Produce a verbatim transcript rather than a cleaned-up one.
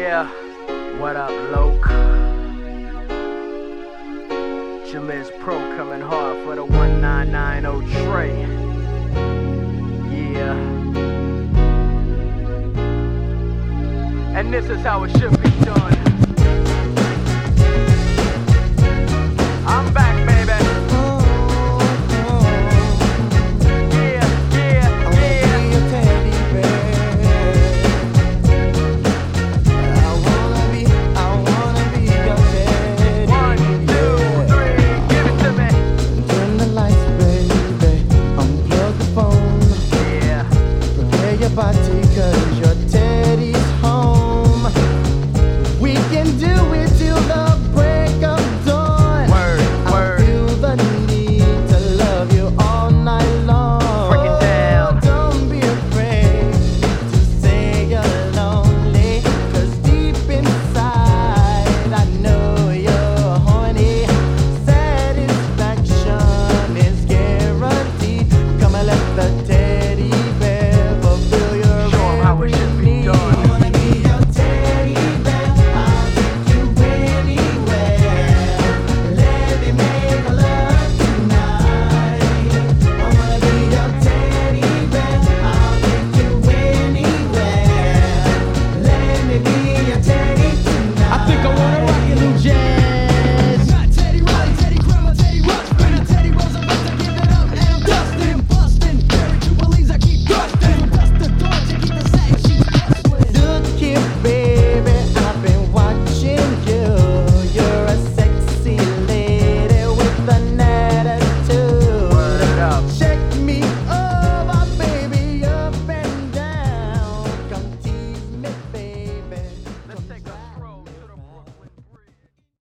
Yeah, what up, Loke? Jamiz Pro coming hard for the one nine nine zero Trey. Yeah. And this is how it should be done. I'm back, baby. Body, cause you're